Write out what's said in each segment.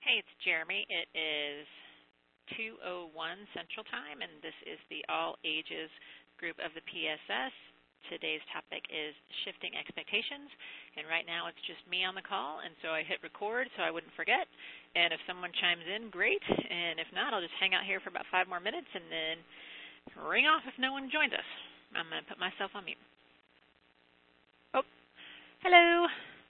Hey, it's Jeremy. It is 2:01 Central Time, and this is the All Ages group of the PSS. Today's topic is shifting expectations, and right now it's just me on the call, and so I hit record so I wouldn't forget. And if someone chimes in, great, and if not, I'll just hang out here for about 5 more minutes and then ring off if no one joins us. I'm going to put myself on mute. Oh, hello.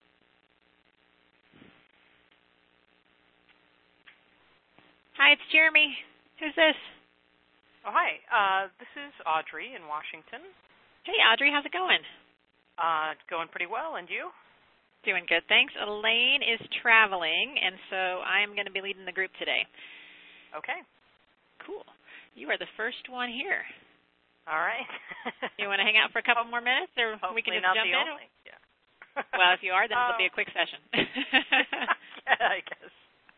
Hi, it's Jeremy. Who's this? Oh, hi. This is Audrey in Washington. Hey, Audrey. How's it going? Going pretty well, and you? Doing good, thanks. Elaine is traveling, and so I'm going to be leading the group today. Okay. Cool. You are the first one here. All right. You want to hang out for a couple more minutes, or Hopefully we can just not jump the in? Only. Yeah. Well, if you are, then it'll be a quick session. Yeah, I guess.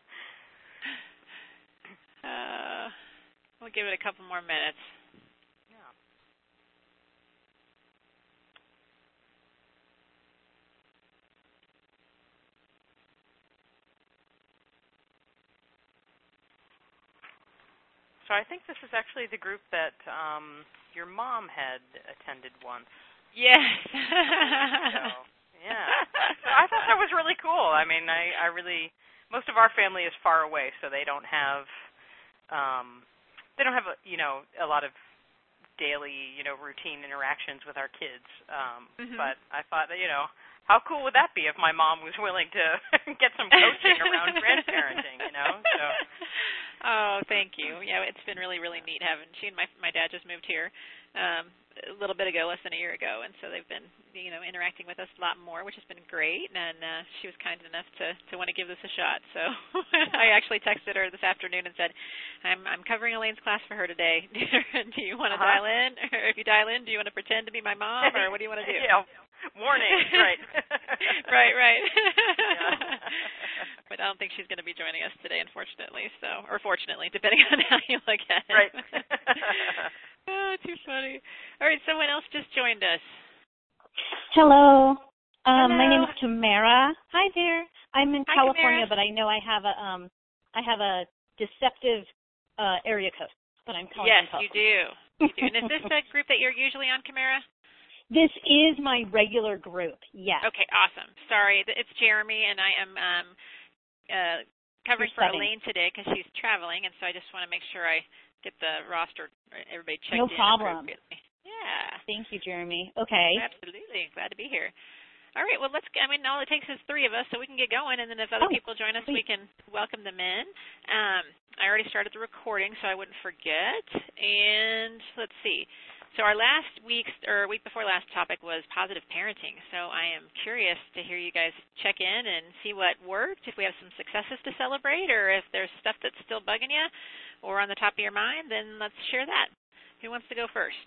We'll give it a couple more minutes. Yeah. So I think this is actually the group that your mom had attended once. Yes. So, yeah. So I thought that was really cool. I mean, I really, most of our family is far away, so they don't have a lot of daily, routine interactions with our kids. But I thought that, how cool would that be if my mom was willing to get some coaching around grandparenting, So. Oh, thank you. Yeah, it's been really, really neat having she and my dad just moved here a little bit ago, less than a year ago, and so they've been, interacting with us a lot more, which has been great, and she was kind enough to want to give this a shot. So I actually texted her this afternoon and said, I'm covering Elaine's class for her today. Do you want to dial in? Or if you dial in, do you want to pretend to be my mom, or what do you want to do? Yeah, warning, right. Right. Yeah. But I don't think she's going to be joining us today, unfortunately, or fortunately, depending on how you look at it. Right. Oh, too funny. All right, someone else just joined us. Hello. Hello. My name is Tamara. Hi there. I'm in California, Tamara. but I know I have a deceptive area code, but I'm calling Yes, from you do. You do. And is this a group that you're usually on, Tamara? This is my regular group. Yes. Okay, awesome. Sorry, it's Jeremy, and I am covering for Elaine today because she's traveling, and so I just want to make sure I get the roster, everybody checked in. No problem. Appropriately. Yeah. Thank you, Jeremy. Okay. Absolutely. Glad to be here. All right, well, all it takes is 3 of us, so we can get going, and then if other people join us, we can welcome them in. I already started the recording, so I wouldn't forget. And let's see. So our week before last topic was positive parenting, so I am curious to hear you guys check in and see what worked, if we have some successes to celebrate, or if there's stuff that's still bugging you or on the top of your mind, then let's share that. Who wants to go first?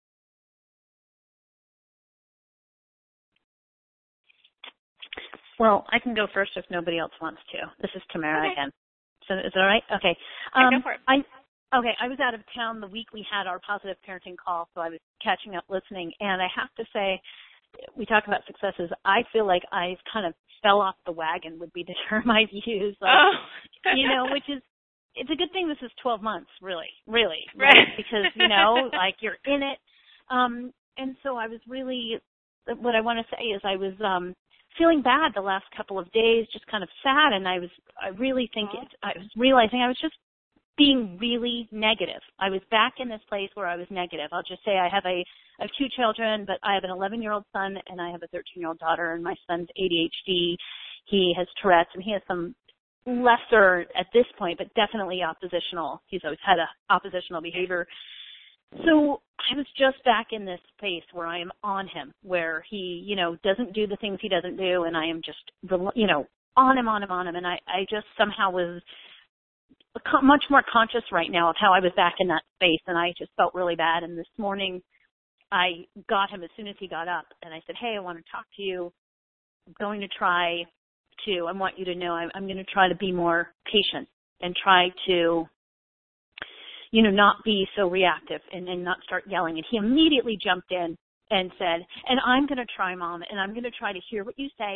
Well, I can go first if nobody else wants to. This is Tamara again. So is it all right? Okay. Go for it. I was out of town the week we had our positive parenting call, so I was catching up listening. And I have to say, we talk about successes. I feel like I kind of fell off the wagon would be the term I'd use. Which is, it's a good thing this is 12 months, really, right? Because, like you're in it. And so I was really, what I want to say is I was feeling bad the last couple of days, just kind of sad. And I was realizing I was just being really negative. I was back in this place where I was negative. I'll just say I have 2 children, but I have an 11-year-old son and I have a 13-year-old daughter, and my son's ADHD. He has Tourette's, and he has some lesser at this point, but definitely oppositional. He's always had oppositional behavior. So I was just back in this space where I am on him, where he, doesn't do the things he doesn't do, and I am just, on him. And I just somehow was much more conscious right now of how I was back in that space, and I just felt really bad. And this morning I got him as soon as he got up, and I said, hey, I want to talk to you. I want you to know I'm going to try to be more patient and try to, not be so reactive and not start yelling. And he immediately jumped in and said, and I'm going to try, Mom, and I'm going to try to hear what you say.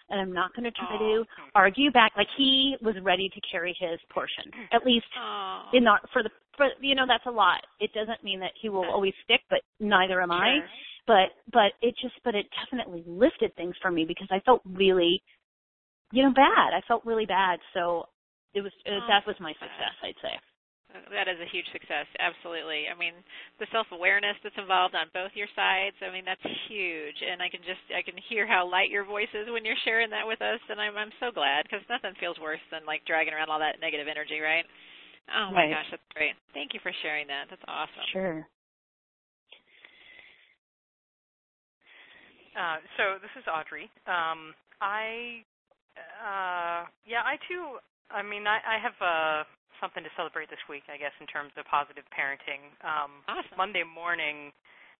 and I'm not going to try to argue back. Like, he was ready to carry his portion, at least that's a lot. It doesn't mean that he will always stick, but neither am I. But it definitely lifted things for me because I felt really, bad. I felt really bad. So that was my success, I'd say. That is a huge success, absolutely. I mean, the self-awareness that's involved on both your sides, I mean, that's huge. And I can hear how light your voice is when you're sharing that with us, and I'm so glad, because nothing feels worse than, like, dragging around all that negative energy, right? Oh, my gosh, that's great. Thank you for sharing that. That's awesome. Sure. So this is Audrey. I have something to celebrate this week, I guess, in terms of positive parenting. Awesome. Monday morning,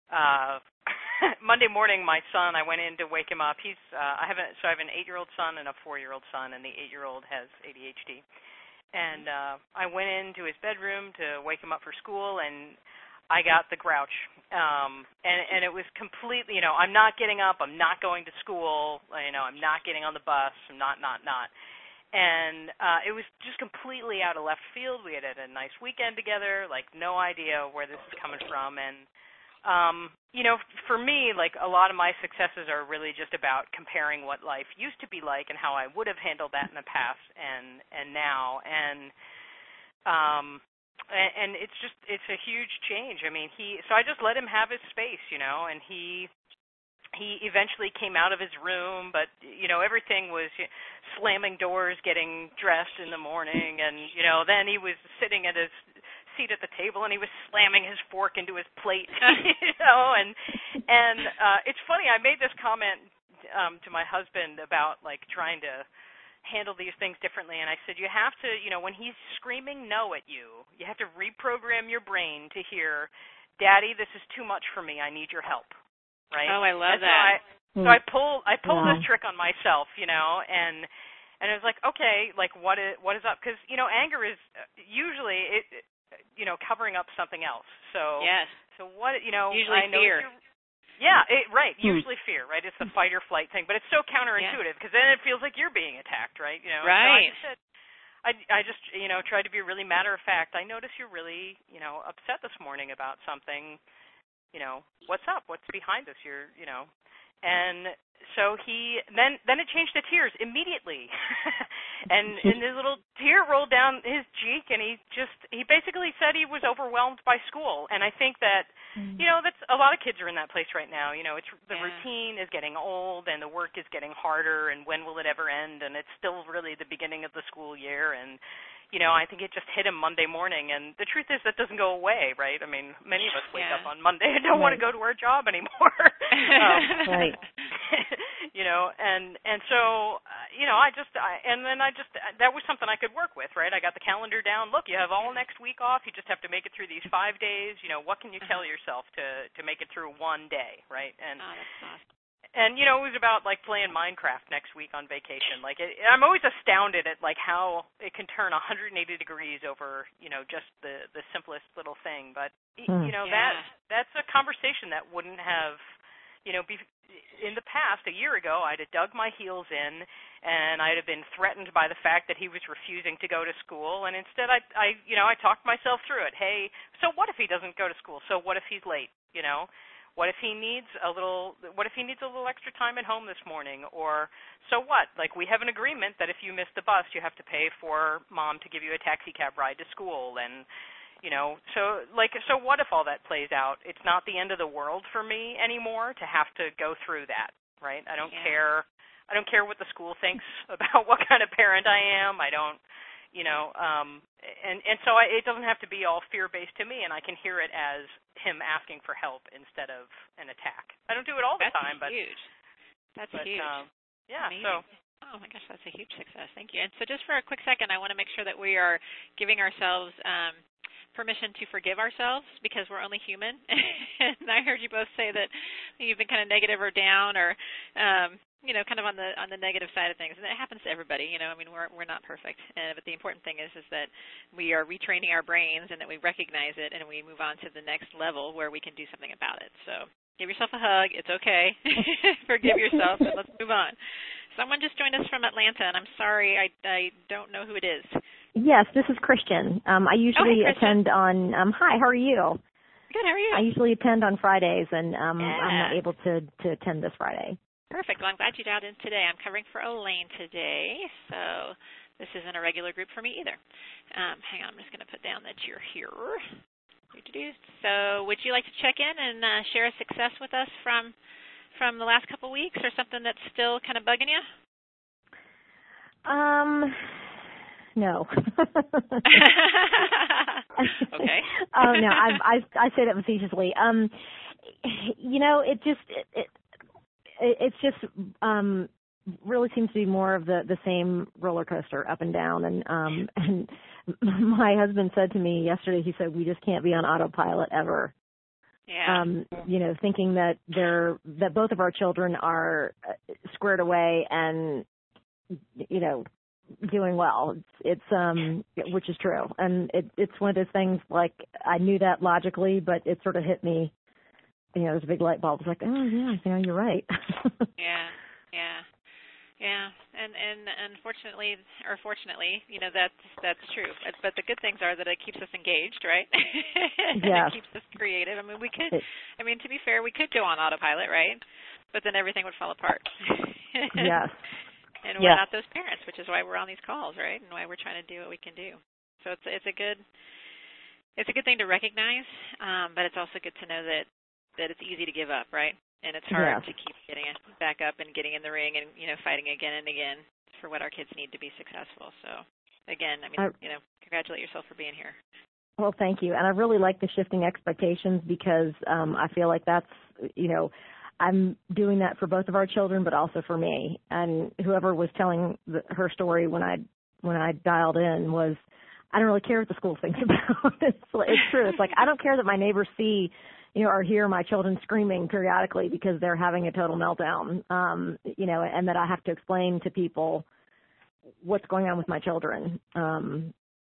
my son, I went in to wake him up. I have an 8-year-old son and a 4-year-old son, and the 8-year-old has ADHD. And I went into his bedroom to wake him up for school, and I got the grouch. And it was completely, I'm not getting up, I'm not going to school, I'm not getting on the bus, I'm not. And it was just completely out of left field. We had a nice weekend together, like no idea where this is coming from. And, for me, like a lot of my successes are really just about comparing what life used to be like and how I would have handled that in the past and now. And it's a huge change. I mean, so I just let him have his space, and he eventually came out of his room, but, everything was slamming doors, getting dressed in the morning, and, then he was sitting at his seat at the table, and he was slamming his fork into his plate, and it's funny, I made this comment to my husband about, like, trying to handle these things differently, and I said, you have to, when he's screaming no at you, you have to reprogram your brain to hear, Daddy, this is too much for me, I need your help. Right? Oh, I love that. So I pulled this trick on myself, and I was like, okay, like what is up? Because anger is usually covering up something else. So yes. So what usually fear. Yeah, right. Usually fear, right? It's the fight or flight thing, but it's so counterintuitive because then it feels like you're being attacked, right? Right. So I just tried to be really matter of fact. I notice you're really upset this morning about something. What's up? What's behind this? And so then it changed to tears immediately. and his little tear rolled down his cheek, and he basically said he was overwhelmed by school. And I think that, that's a lot of kids are in that place right now. It's the routine is getting old, and the work is getting harder, and when will it ever end? And it's still really the beginning of the school year, and I think it just hit him Monday morning, and the truth is that doesn't go away, right? I mean, many of us wake up on Monday and don't want to go to our job anymore. Right. And so, that was something I could work with, right? I got the calendar down. Look, you have all next week off. You just have to make it through these 5 days. What can you tell yourself to make it through one day, right? And that's awesome. And, it was about, like, playing Minecraft next week on vacation. Like, I'm always astounded at, like, how it can turn 180 degrees over, just the simplest little thing. But, that's a conversation that wouldn't have, in the past, a year ago, I'd have dug my heels in, and I'd have been threatened by the fact that he was refusing to go to school. And instead, I talked myself through it. Hey, so what if he doesn't go to school? So what if he's late, What if he needs a little extra time at home this morning? Or so what? Like, we have an agreement that if you miss the bus, you have to pay for Mom to give you a taxi cab ride to school. And so what if all that plays out? It's not the end of the world for me anymore to have to go through that, right? I don't care what the school thinks about what kind of parent I am. I don't. So it doesn't have to be all fear-based to me, and I can hear it as him asking for help instead of an attack. I don't do it all the time, but huge. That's huge. Amazing. So. Oh my gosh, that's a huge success. Thank you. And so, just for a quick second, I want to make sure that we are giving ourselves permission to forgive ourselves because we're only human. And I heard you both say that you've been kind of negative or down or. Kind of on the negative side of things, and it happens to everybody. I mean, we're not perfect, but the important thing is that we are retraining our brains and that we recognize it and we move on to the next level where we can do something about it. So Give yourself a hug. It's okay. Forgive yourself, and let's move on. Someone just joined us from Atlanta, and I'm sorry, I don't know who it is. Yes, this is Christian. I usually attend on. Hi, how are you? Good. How are you? I usually attend on Fridays, and I'm not able to attend this Friday. Perfect. Well, I'm glad you dialed in today. I'm covering for Elaine today, so this isn't a regular group for me either. Hang on, I'm just going to put down that you're here. So would you like to check in and share a success with us from the last couple weeks, or something that's still kind of bugging you? No. Okay. No, I say that facetiously. It's just really seems to be more of the same roller coaster up and down. And my husband said to me yesterday, he said, we just can't be on autopilot ever. Yeah. Thinking that both of our children are squared away and, doing well. It's which is true. And it's one of those things, like, I knew that logically, but it sort of hit me, there's a big light bulb. It's like, oh yeah, you're right. Yeah. And unfortunately, or fortunately, that's true. But the good things are that it keeps us engaged, right? Yeah. It keeps us creative. I mean, to be fair, we could go on autopilot, right? But then everything would fall apart. Yes. And we're not those parents, which is why we're on these calls, right? And why we're trying to do what we can do. So it's a good thing to recognize, but it's also good to know that it's easy to give up, right? And it's hard to keep getting it back up and getting in the ring and, fighting again and again for what our kids need to be successful. So, again, congratulate yourself for being here. Well, thank you. And I really like the shifting expectations, because I feel like that's, I'm doing that for both of our children, but also for me. And whoever was telling her story when I dialed in was, I don't really care what the school thinks about. It's true. It's like, I don't care that my neighbors see, or hear my children screaming periodically because they're having a total meltdown, and that I have to explain to people what's going on with my children, and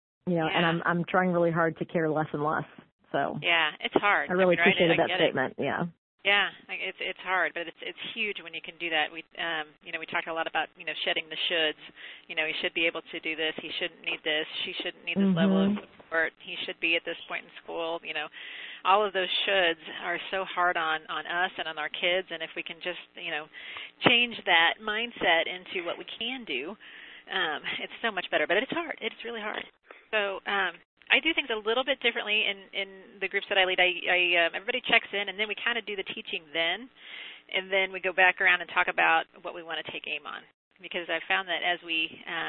I'm trying really hard to care less and less. So yeah, it's hard. I really appreciated that statement. Yeah. Yeah, it's hard, but it's huge when you can do that. We talk a lot about shedding the shoulds. He should be able to do this. He shouldn't need this. She shouldn't need this level of support. He should be at this point in school. All of those shoulds are so hard on us and on our kids. And if we can just change that mindset into what we can do, it's so much better. But it's hard. It's really hard. So. I do things a little bit differently in the groups that I lead. Everybody checks in, and then we kind of do the teaching then, and then we go back around and talk about what we want to take aim on. Because I've found that as we,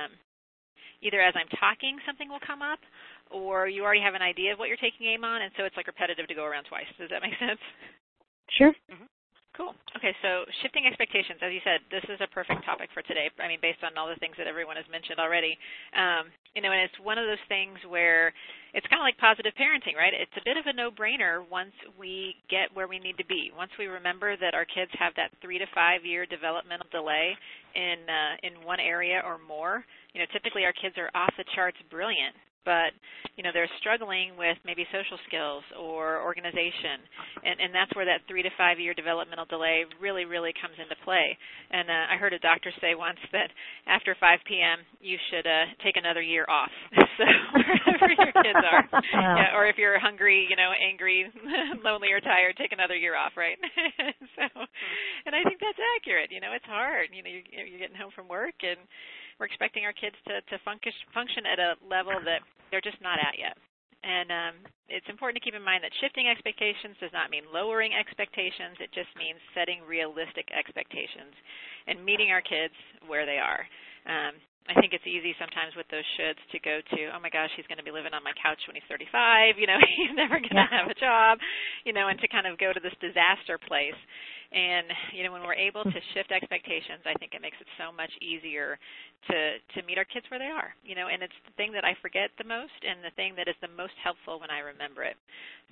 either as I'm talking, something will come up, or you already have an idea of what you're taking aim on, and so it's like repetitive to go around twice. Does that make sense? Sure. Mm-hmm. Cool. Okay, so shifting expectations, as you said, this is a perfect topic for today. I mean, based on all the things that everyone has mentioned already. And it's one of those things where it's kind of like positive parenting, right? It's a bit of a no-brainer once we get where we need to be. Once we remember that our kids have that 3 to 5 year developmental delay in one area or more. Typically our kids are off the charts brilliant, but they're struggling with maybe social skills or organization, and that's where that 3 to 5 year developmental delay really, really comes into play. And I heard a doctor say once that after 5 p.m. you should take another year off. So wherever your kids are, or if you're hungry, angry, lonely, or tired, take another year off, right? And I think that's accurate. It's hard. You're getting home from work, and we're expecting our kids to function at a level that they're just not at yet. And it's important to keep in mind that shifting expectations does not mean lowering expectations. It just means setting realistic expectations and meeting our kids where they are. I think it's easy sometimes with those shoulds to go to, oh my gosh, he's going to be living on my couch when he's 35, he's never going to have a job, and to kind of go to this disaster place. And, when we're able to shift expectations, I think it makes it so much easier to meet our kids where they are, and it's the thing that I forget the most and the thing that is the most helpful when I remember it.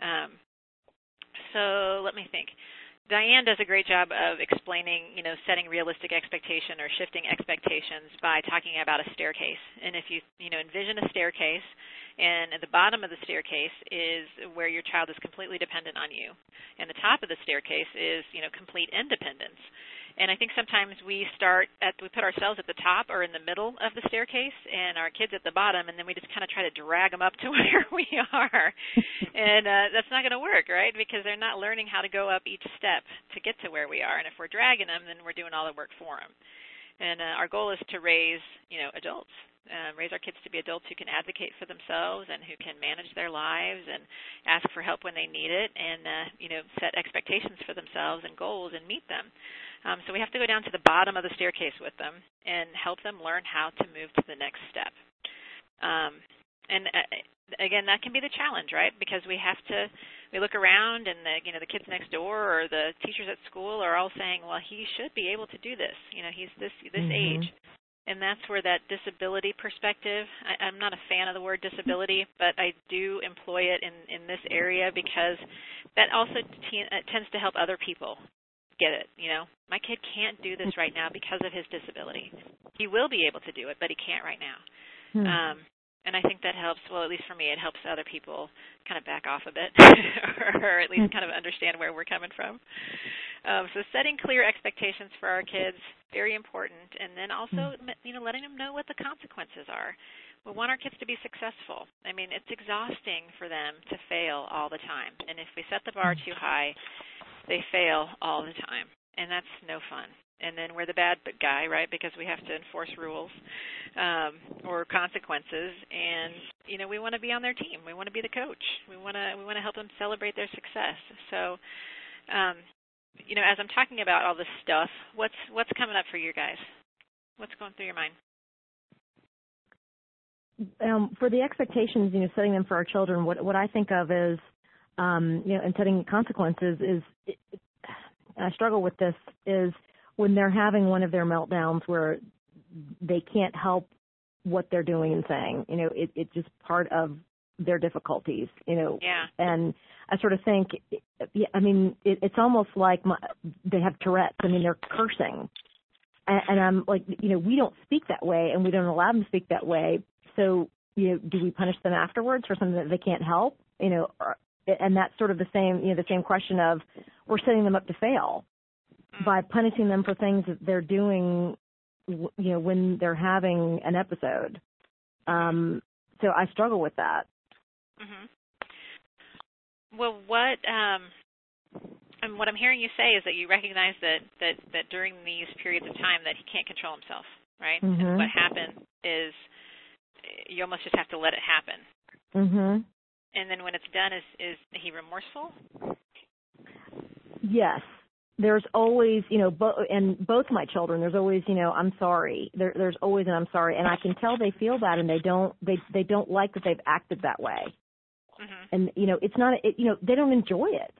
So let me think. Diane does a great job of explaining, setting realistic expectation or shifting expectations by talking about a staircase. And if you, envision a staircase, And at the bottom of the staircase is where your child is completely dependent on you. And the top of the staircase is, complete independence. And I think sometimes we put ourselves at the top or in the middle of the staircase and our kids at the bottom, and then we just kind of try to drag them up to where we are. And that's not going to work, right? Because they're not learning how to go up each step to get to where we are. And if we're dragging them, then we're doing all the work for them. And our goal is to raise, adults. Raise our kids to be adults who can advocate for themselves and who can manage their lives and ask for help when they need it and, set expectations for themselves and goals and meet them. So we have to go down to the bottom of the staircase with them and help them learn how to move to the next step. Again, that can be the challenge, right? Because we look around and the kids next door or the teachers at school are all saying, well, he should be able to do this. He's this age. And that's where that disability perspective, I'm not a fan of the word disability, but I do employ it in this area because that also tends to help other people get it. My kid can't do this right now because of his disability. He will be able to do it, but he can't right now. And I think that helps, well, at least for me, it helps other people kind of back off a bit or at least kind of understand where we're coming from. So setting clear expectations for our kids, very important. And then also, letting them know what the consequences are. We want our kids to be successful. I mean, it's exhausting for them to fail all the time. And if we set the bar too high, they fail all the time. And that's no fun. And then we're the bad guy, right, because we have to enforce rules or consequences. And, we want to be on their team. We want to be the coach. We want to help them celebrate their success. So, as I'm talking about all this stuff, what's coming up for you guys? What's going through your mind? For the expectations, setting them for our children, what I think of is, and setting consequences is, I struggle with this, is when they're having one of their meltdowns where they can't help what they're doing and saying. It's just part of their difficulties, Yeah. And I sort of think, it's almost like they have Tourette's. They're cursing. And I'm like, we don't speak that way and we don't allow them to speak that way. So, do we punish them afterwards for something that they can't help? And that's sort of the same question of we're setting them up to fail by punishing them for things that they're doing, when they're having an episode. So I struggle with that. Mm-hmm. Well, what I'm hearing you say is that you recognize that during these periods of time that he can't control himself, right? Mm-hmm. And what happened is you almost just have to let it happen. Mm-hmm. And then when it's done, is he remorseful? Yes. There's always, and both my children, there's always, I'm sorry. There's always an I'm sorry, and I can tell they feel that, and they don't like that they've acted that way. Mm-hmm. And it's not, they don't enjoy it.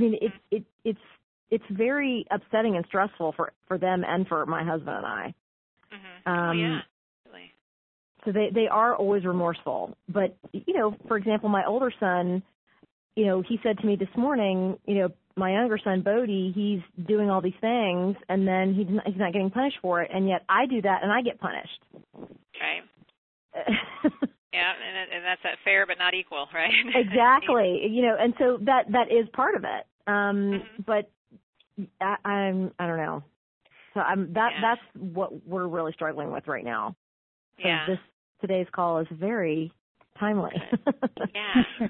It's very upsetting and stressful for them and for my husband and I. Mm-hmm. Yeah. Really. So they are always remorseful. But for example, my older son, he said to me this morning, my younger son, Bodie, he's doing all these things, and then he's not getting punished for it, and yet I do that, and I get punished. Right. Yeah, and that's that fair but not equal, right? Exactly. And so that is part of it. Mm-hmm. But I don't know. So that's what we're really struggling with right now. So yeah. Today's call is very timely. Yeah.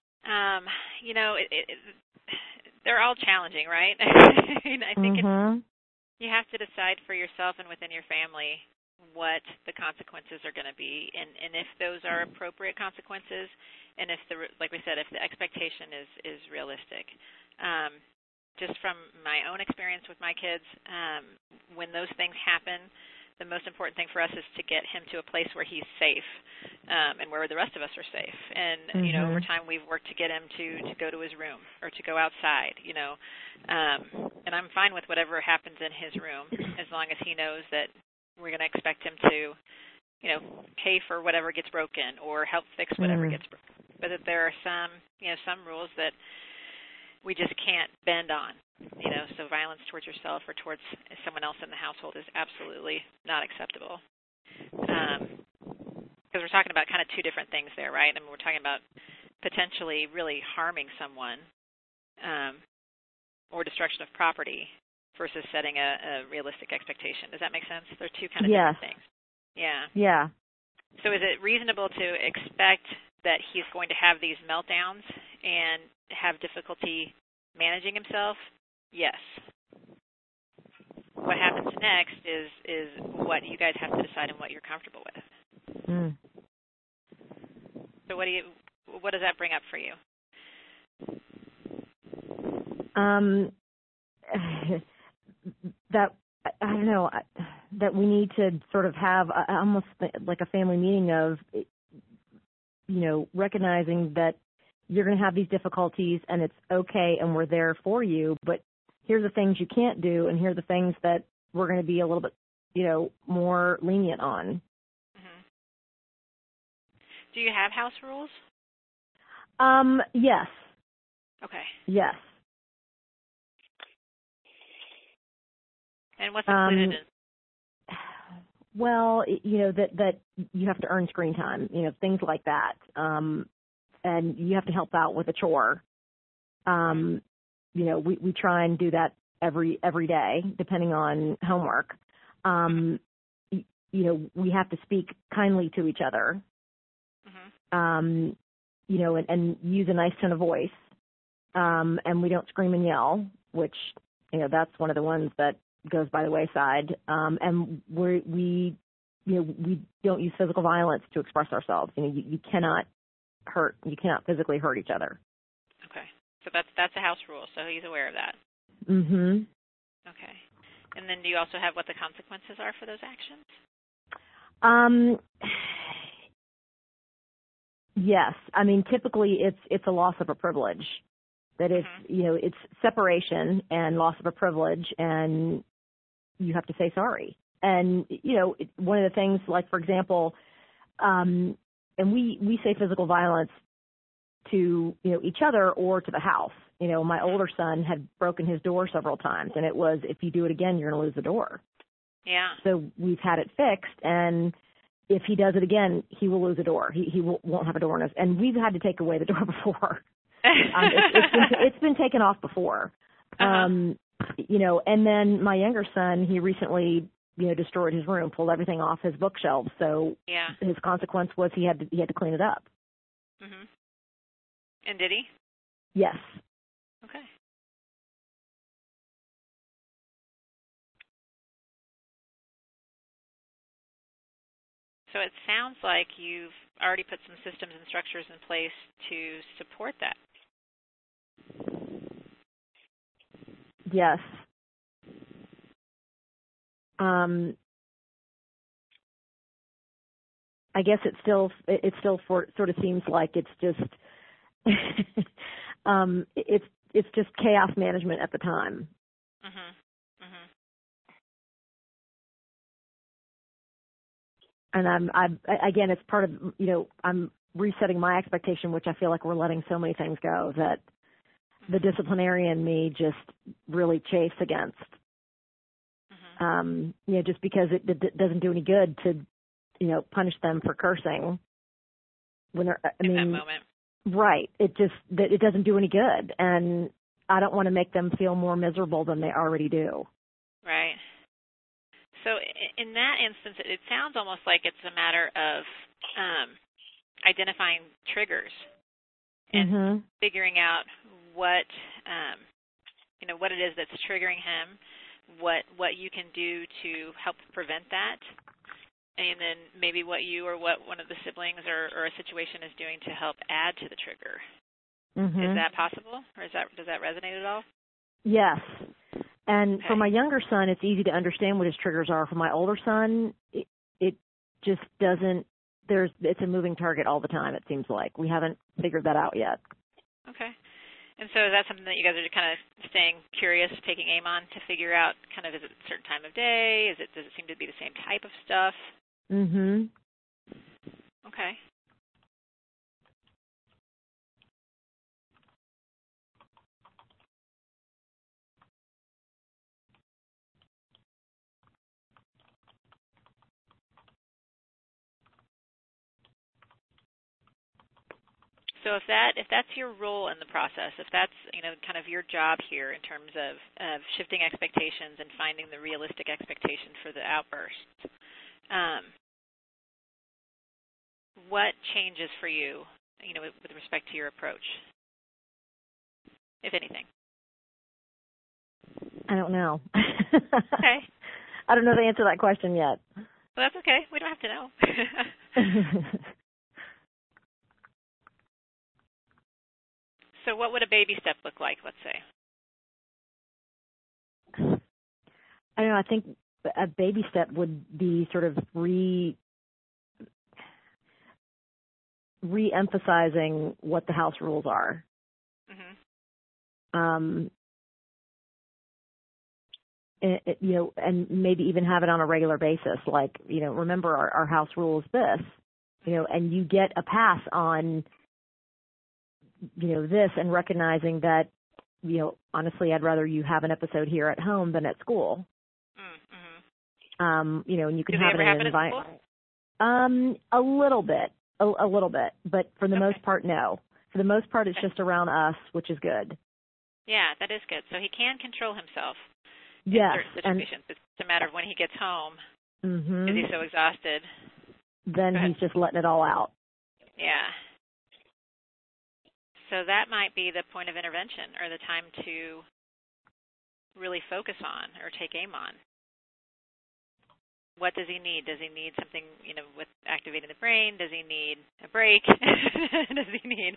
They're all challenging, right? I think you have to decide for yourself and within your family what the consequences are going to be, and if those are appropriate consequences, and if like we said, if the expectation is realistic. Just from my own experience with my kids, when those things happen, the most important thing for us is to get him to a place where he's safe, and where the rest of us are safe. And over time we've worked to get him to go to his room or to go outside. And I'm fine with whatever happens in his room as long as he knows that we're going to expect him to, pay for whatever gets broken or help fix whatever gets broken. But that there are some rules that we just can't bend on. So violence towards yourself or towards someone else in the household is absolutely not acceptable. we're talking about kind of two different things there, right? I mean, we're talking about potentially really harming someone or destruction of property versus setting a realistic expectation. Does that make sense? They're two kind of different things. Yeah. Yeah. So is it reasonable to expect that he's going to have these meltdowns and have difficulty managing himself? Yes. What happens next is what you guys have to decide and what you're comfortable with. Mm. So what does that bring up for you? That I don't know, that we need to sort of have almost like a family meeting of, recognizing that you're going to have these difficulties and it's okay and we're there for you, but here's the things you can't do and here are the things that we're going to be a little bit, more lenient on. Mm-hmm. Do you have house rules? Yes. Okay. Yes. And what's included in? Well, that you have to earn screen time, things like that. And you have to help out with a chore. We try and do that every day, depending on homework. We have to speak kindly to each other. Mm-hmm. And use a nice tone of voice. And we don't scream and yell, which, that's one of the ones that goes by the wayside. And we don't use physical violence to express ourselves. You cannot physically hurt each other. Okay. So that's a house rule, so he's aware of that. Mhm. Okay. And then do you also have what the consequences are for those actions? Yes. I mean, typically it's a loss of a privilege. That it's, it's separation and loss of a privilege, and you have to say sorry. And, one of the things, like, for example, and we say physical violence to, each other or to the house. My older son had broken his door several times, and it was, if you do it again, you're going to lose the door. Yeah. So we've had it fixed, and if he does it again, he will lose a door. He won't have a door in his, and we've had to take away the door before. It's been taken off before. And then my younger son, he recently, destroyed his room, pulled everything off his bookshelves. So his consequence was he had to clean it up. Mhm. And did he? Yes. Okay. So it sounds like you've already put some systems and structures in place to support that. Yes. I guess it still sort of seems like it's just it's just chaos management at the time. Mhm. Mhm. And again, it's part of, I'm resetting my expectation, which I feel like we're letting so many things go that the disciplinarian in me just really chafes against. Mm-hmm. Just because it doesn't do any good to, punish them for cursing when they're, in that moment. Right. It doesn't do any good. And I don't want to make them feel more miserable than they already do. Right. So in that instance, it sounds almost like it's a matter of identifying triggers and figuring out what what it is that's triggering him, what you can do to help prevent that, and then maybe what you or what one of the siblings or a situation is doing to help add to the trigger. Is that possible, or does that resonate at all? Yes. And for my younger son, it's easy to understand what his triggers are. For my older son, it just doesn't. It's a moving target all the time, it seems like. We haven't figured that out yet. Okay. And so is that something that you guys are kind of staying curious, taking aim on to figure out kind of, is it a certain time of day? Does it seem to be the same type of stuff? Mhm. Okay. So if that's your role in the process, if that's kind of your job here in terms of shifting expectations and finding the realistic expectation for the outbursts, what changes for you, with respect to your approach, if anything? I don't know. Okay. I don't know the answer to that question yet. Well, that's okay. We don't have to know. So what would a baby step look like, let's say? I don't know. I think a baby step would be sort of re-emphasizing what the house rules are. Mm-hmm. And maybe even have it on a regular basis. Like, remember our house rule is this, and you get a pass on this, and recognizing that, honestly, I'd rather you have an episode here at home than at school. Mm-hmm. And you can have it in an environment. A little bit, but for the most part, no. For the most part, it's just around us, which is good. Yeah, that is good. So he can control himself. Yes. In certain situations. It's a matter of when he gets home, mm-hmm. because he's so exhausted. Then he's just letting it all out. Yeah. So that might be the point of intervention, or the time to really focus on or take aim on. What does he need? Does he need something, with activating the brain? Does he need a break? Does he need,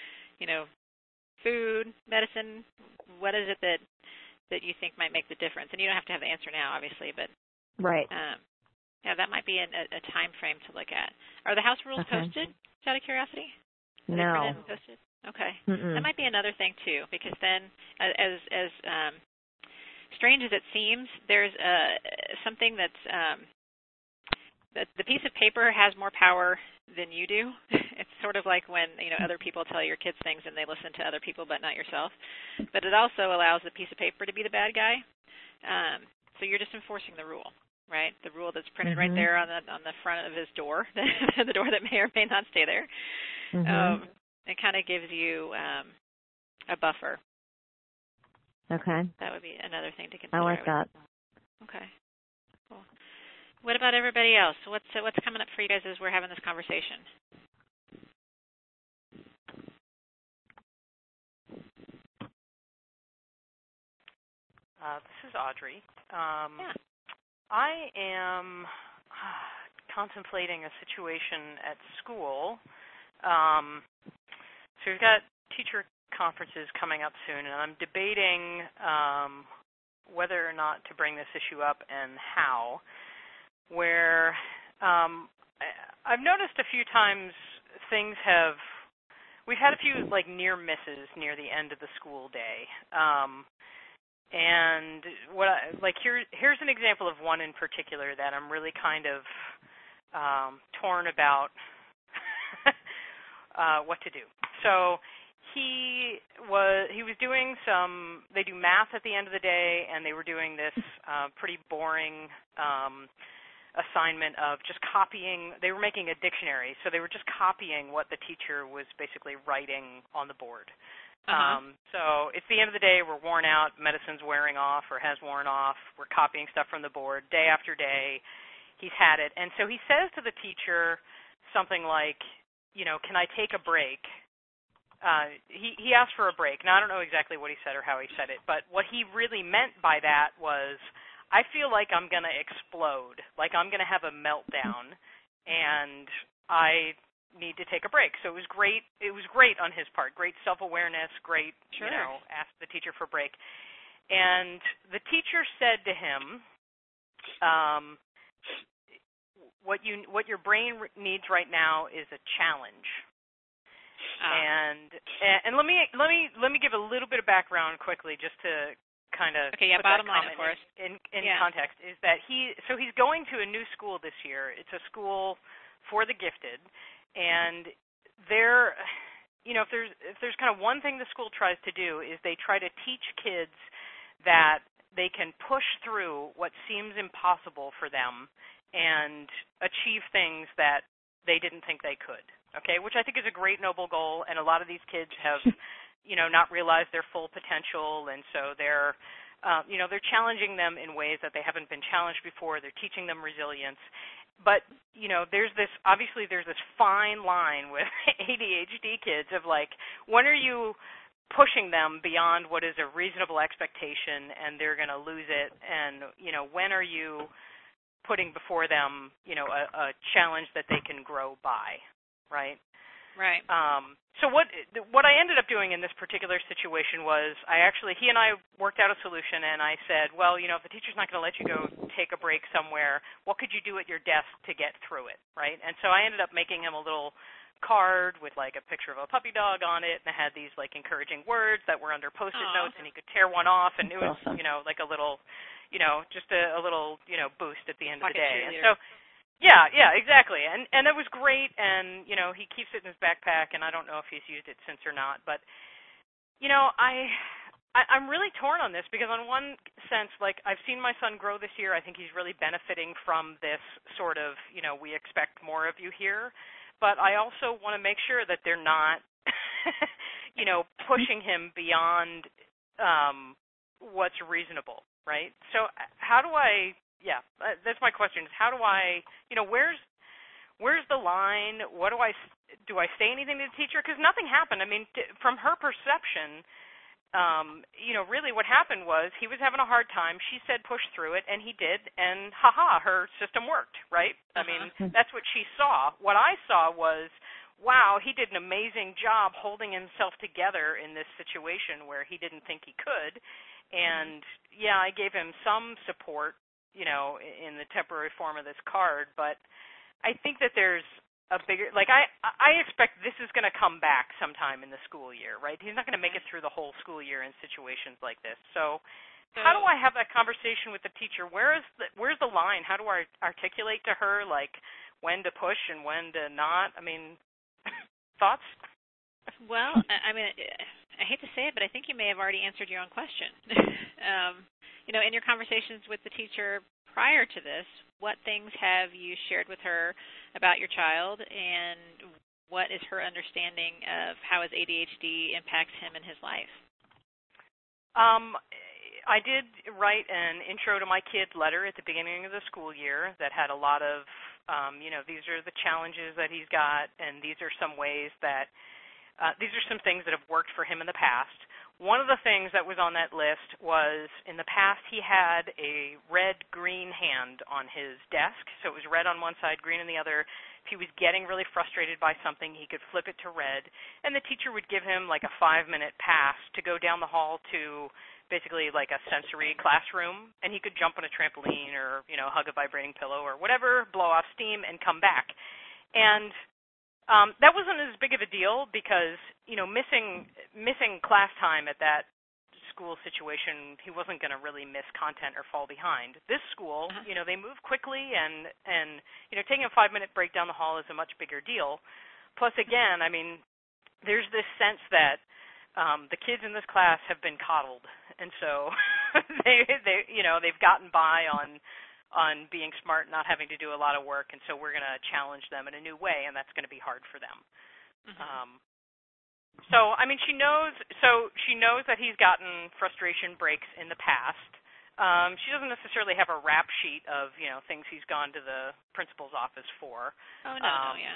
food, medicine? What is it that you think might make the difference? And you don't have to have the answer now, obviously, but right. Yeah, that might be a time frame to look at. Are the house rules posted? Just out of curiosity? Are they printed and posted? Okay. Mm-mm. That might be another thing too, because then, as strange as it seems, there's something that's that the piece of paper has more power than you do. It's sort of like when other people tell your kids things and they listen to other people but not yourself. But it also allows the piece of paper to be the bad guy. So you're just enforcing the rule, right? The rule that's printed mm-hmm. right there on the front of his door, the door that may or may not stay there. Mm-hmm. It kind of gives you a buffer. Okay. That would be another thing to consider. I like that. Okay. Cool. What about everybody else? What's coming up for you guys as we're having this conversation? This is Audrey. Yeah. I am contemplating a situation at school. So we've got teacher conferences coming up soon, and I'm debating whether or not to bring this issue up and how. Where I've noticed a few times we've had a few near misses near the end of the school day. And here's an example of one in particular that I'm really kind of torn about what to do. So he was doing they do math at the end of the day, and they were doing this pretty boring assignment of just copying. They were making a dictionary, so they were just copying what the teacher was basically writing on the board. So it's the end of the day, we're worn out, medicine's wearing off or has worn off, we're copying stuff from the board day after day, he's had it. And so he says to the teacher something like, can I take a break? He asked for a break. Now, I don't know exactly what he said or how he said it, but what he really meant by that was, I feel like I'm going to explode, like I'm going to have a meltdown, and I need to take a break. So it was great. It was great on his part. Great self-awareness. Great, sure. Asked the teacher for a break. And the teacher said to him, what your brain needs right now is a challenge. And let me give a little bit of background quickly, just to kind of put bottom line for us in context. Is that he's going to a new school this year. It's a school for the gifted, and there, if there's kind of one thing the school tries to do is they try to teach kids that they can push through what seems impossible for them and achieve things that they didn't think they could. okay, which I think is a great noble goal, and a lot of these kids have, not realized their full potential, and so they're challenging them in ways that they haven't been challenged before. They're teaching them resilience. But, there's this fine line with ADHD kids of like, when are you pushing them beyond what is a reasonable expectation and they're going to lose it? And, when are you putting before them, a challenge that they can grow by, right? Right. So what I ended up doing in this particular situation was he and I worked out a solution, and I said, well, if the teacher's not going to let you go take a break somewhere, what could you do at your desk to get through it, right? And so I ended up making him a little card with like a picture of a puppy dog on it, and it had these like encouraging words that were under Post-it notes, and he could tear one off, and it was, like a little, just a little, boost at the end of the day. And so, yeah, exactly. And it was great, and, he keeps it in his backpack, and I don't know if he's used it since or not, but, I'm really torn on this because on one sense, like, I've seen my son grow this year. I think he's really benefiting from this sort of, we expect more of you here, but I also want to make sure that they're not, pushing him beyond what's reasonable, right? So how do I... Yeah, that's my question. Is how do I, where's the line? Do I say anything to the teacher? Because nothing happened. I mean, from her perception, really what happened was he was having a hard time. She said push through it, and he did, and her system worked, right? I mean, that's what she saw. What I saw was, wow, he did an amazing job holding himself together in this situation where he didn't think he could. And, yeah, I gave him some support, in the temporary form of this card, but I think that there's a bigger, like, I expect this is going to come back sometime in the school year, right? He's not going to make it through the whole school year in situations like this. So how do I have that conversation with the teacher? Where's the line? How do I articulate to her, like, when to push and when to not? I mean, thoughts? Well, I mean, I hate to say it, but I think you may have already answered your own question. In your conversations with the teacher prior to this, what things have you shared with her about your child, and what is her understanding of how his ADHD impacts him in his life? I did write an intro to my kid letter at the beginning of the school year that had a lot of, these are the challenges that he's got, and these are some ways that, these are some things that have worked for him in the past. One of the things that was on that list was, in the past, he had a red-green hand on his desk. So it was red on one side, green on the other. If he was getting really frustrated by something, he could flip it to red. And the teacher would give him like a 5-minute pass to go down the hall to basically like a sensory classroom. And he could jump on a trampoline or, hug a vibrating pillow or whatever, blow off steam, and come back. And that wasn't as big of a deal because, missing class time at that school situation, he wasn't going to really miss content or fall behind. This school, they move quickly, and taking a 5-minute break down the hall is a much bigger deal. Plus, again, I mean, there's this sense that the kids in this class have been coddled, and so they've gotten by on being smart, not having to do a lot of work, and so we're going to challenge them in a new way, and that's going to be hard for them. So, I mean, she knows that he's gotten frustration breaks in the past. She doesn't necessarily have a rap sheet of, things he's gone to the principal's office for. Oh, no, yeah.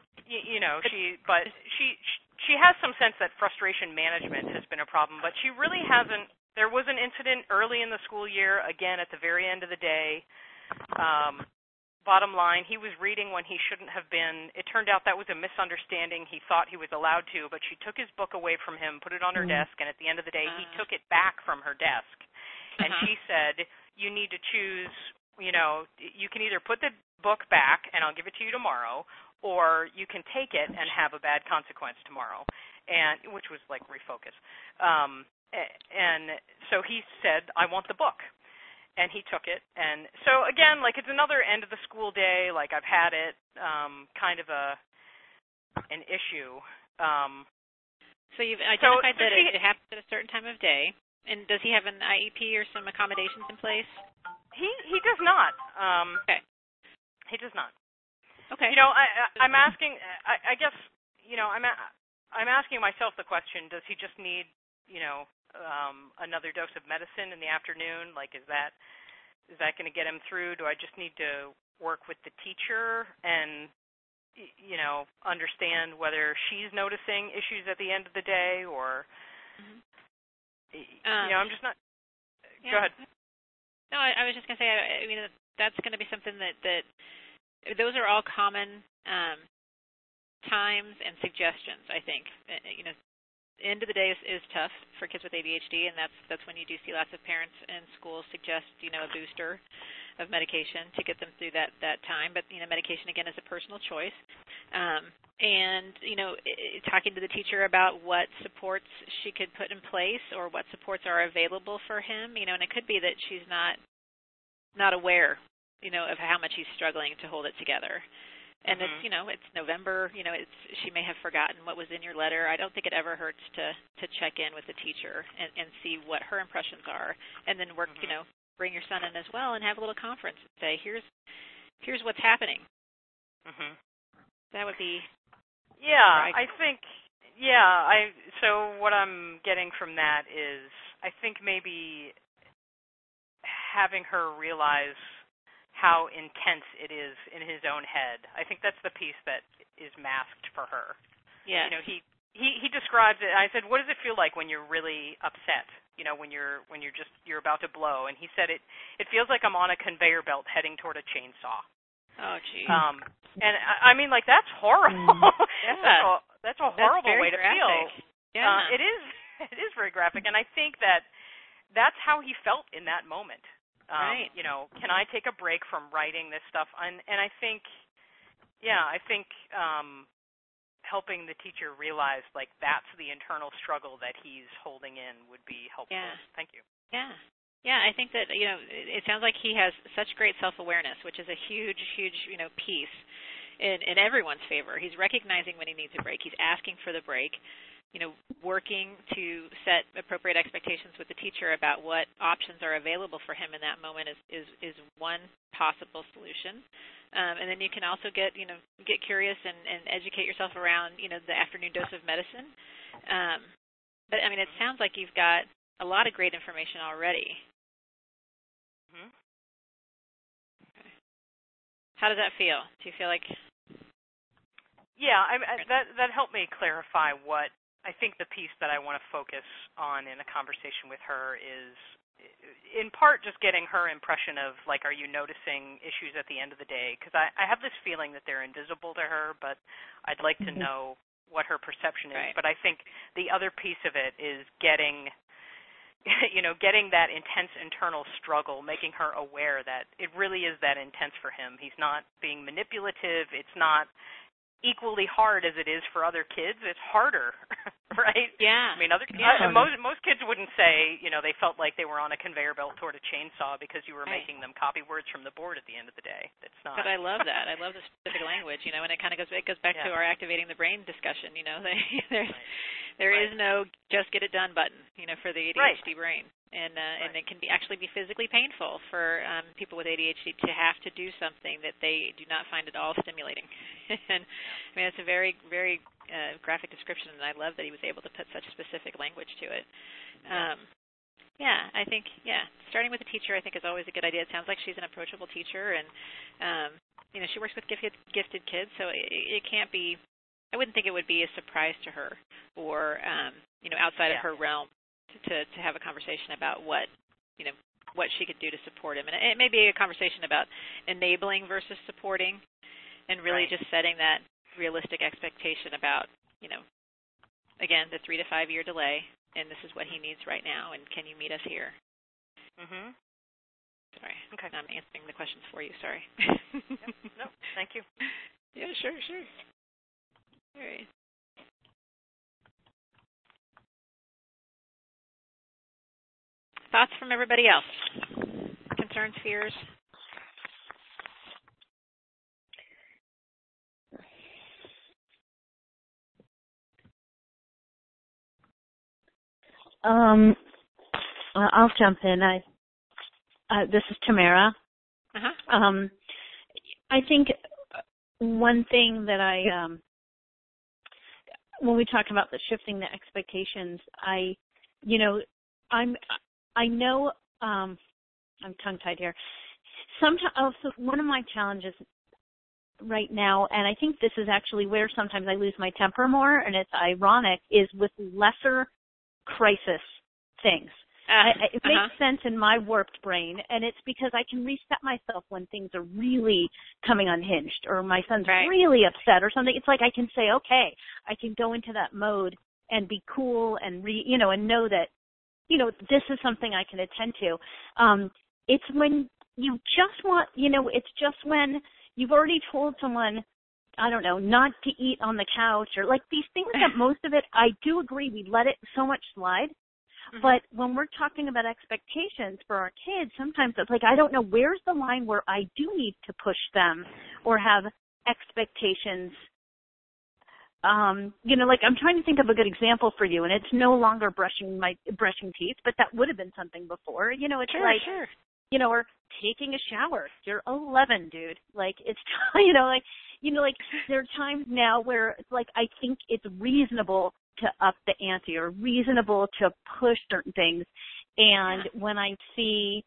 She has some sense that frustration management has been a problem, but she really hasn't. There was an incident early in the school year, again, at the very end of the day. Bottom line, he was reading when he shouldn't have been. It turned out that was a misunderstanding. He thought he was allowed to, but she took his book away from him, put it on her desk, and at the end of the day, he took it back from her desk. And she said, you need to choose, you can either put the book back, and I'll give it to you tomorrow, or you can take it and have a bad consequence tomorrow, and which was like refocus. And so he said, I want the book. And he took it. And so, again, like, it's another end of the school day. Like, I've had it, kind of an issue. So you've identified that it happens at a certain time of day. And does he have an IEP or some accommodations in place? He does not. Okay. He does not. Okay. I'm asking. I guess I'm asking myself the question: does he just need another dose of medicine in the afternoon? Like, is that going to get him through? Do I just need to work with the teacher and understand whether she's noticing issues at the end of the day, or I'm just not. Yeah. Go ahead. No, I was just going to say, I mean, that's going to be something that those are all common times and suggestions, I think. End of the day is tough for kids with ADHD, and that's when you do see lots of parents and schools suggest, a booster of medication to get them through that time. But, medication, again, is a personal choice. And, talking to the teacher about what supports she could put in place or what supports are available for him, and it could be that she's not aware, of how much he's struggling to hold it together. And it's, it's November, she may have forgotten what was in your letter. I don't think it ever hurts to check in with the teacher and see what her impressions are, and then work, bring your son in as well and have a little conference and say, here's what's happening. That would be. Yeah, I think. So what I'm getting from that is, I think maybe having her realize how intense it is in his own head. I think that's the piece that is masked for her. Yeah. He describes it. I said, "What does it feel like when you're really upset? When you're about to blow?" And he said, "It feels like I'm on a conveyor belt heading toward a chainsaw." Oh, geez. And I mean, like, that's horrible. Yeah. That's a horrible way to feel. Yeah. It is very graphic, and I think that's how he felt in that moment. Right. Can I take a break from writing this stuff? And I think, helping the teacher realize, like, that's the internal struggle that he's holding in would be helpful. Yeah. Thank you. Yeah. Yeah, I think that, it sounds like he has such great self-awareness, which is a huge, piece in everyone's favor. He's recognizing when he needs a break. He's asking for the break, working to set appropriate expectations with the teacher about what options are available for him in that moment is one possible solution. And then you can also get curious and educate yourself around, the afternoon dose of medicine. But, I mean, it sounds like you've got a lot of great information already. Okay. How does that feel? Do you feel like? Yeah, that helped me clarify what I think the piece that I want to focus on in a conversation with her is, in part, just getting her impression of, like, are you noticing issues at the end of the day? Because I have this feeling that they're invisible to her, but I'd like to know what her perception is. Right. But I think the other piece of it is getting that intense internal struggle, making her aware that it really is that intense for him. He's not being manipulative. It's not equally hard as it is for other kids. It's harder, right? Yeah. I mean, most kids wouldn't say, they felt like they were on a conveyor belt toward a chainsaw because you were making them copy words from the board at the end of the day. That's not. But I love that. I love the specific language, and it kind of goes back to our activating the brain discussion. There is no just get it done button, for the ADHD brain. And it can actually be physically painful for people with ADHD to have to do something that they do not find at all stimulating. And I mean, it's a very, very graphic description, and I love that he was able to put such specific language to it. I think, starting with a teacher, I think, is always a good idea. It sounds like she's an approachable teacher, and she works with gifted kids, so it can't be. I wouldn't think it would be a surprise to her, or outside of her realm. To have a conversation about what she could do to support him, and it may be a conversation about enabling versus supporting, and really just setting that realistic expectation about again the 3 to 5 year delay, and this is what he needs right now, and can you meet us here? Sorry, okay, I'm answering the questions for you. Sorry. No, thank you. Yeah, sure. All right. Thoughts from everybody else? Concerns, fears? I'll jump in. This is Tamara. Uh-huh. I think one thing that when we talk about the shifting the expectations, I'm tongue-tied here. Sometimes, so one of my challenges right now, and I think this is actually where sometimes I lose my temper more, and it's ironic, is with lesser crisis things. It makes sense in my warped brain, and it's because I can reset myself when things are really coming unhinged or my son's really upset or something. It's like I can say, okay, I can go into that mode and be cool and and know that, this is something I can attend to. It's when you just want, it's just when you've already told someone, I don't know, not to eat on the couch or like these things that most of it, I do agree, we let it so much slide. But when we're talking about expectations for our kids, sometimes it's like, I don't know, where's the line where I do need to push them or have expectations? Like I'm trying to think of a good example for you, and it's no longer brushing teeth, but that would have been something before. It's or taking a shower. You're 11, dude. Like it's, there are times now where it's like I think it's reasonable to up the ante or reasonable to push certain things. And when I see,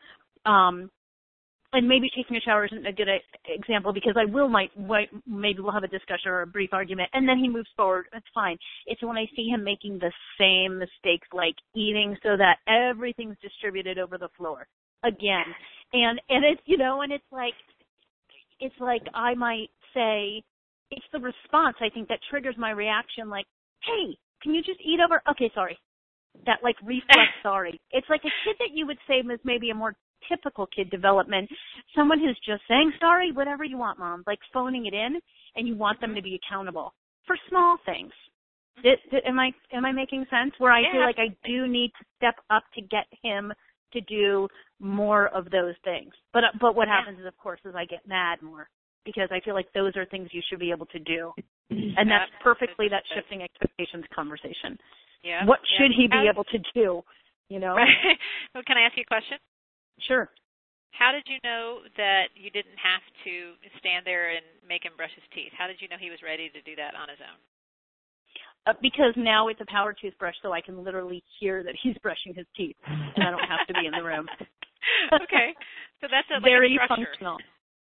and maybe taking a shower isn't a good example because maybe we'll have a discussion or a brief argument and then he moves forward. That's fine. It's when I see him making the same mistakes like eating so that everything's distributed over the floor again. And it's, and it's like I might say, it's the response I think that triggers my reaction like, hey, can you just eat over? Okay, sorry. That like reflex, sorry. It's like a kid that you would say was maybe a more typical kid development. Someone who's just saying, sorry, whatever you want, Mom, like phoning it in, and you want them to be accountable for small things. Am I making sense? Where I feel like I do need to step up to get him to do more of those things. But what happens is, of course, is I get mad more because I feel like those are things you should be able to do. And that's perfectly that shifting expectations conversation. Yeah. What should he be able to do, Right. Well, can I ask you a question? Sure. How did you know that you didn't have to stand there and make him brush his teeth? How did you know he was ready to do that on his own? Because now it's a power toothbrush, so I can literally hear that he's brushing his teeth, and I don't have to be in the room. Okay. So that's very a functional.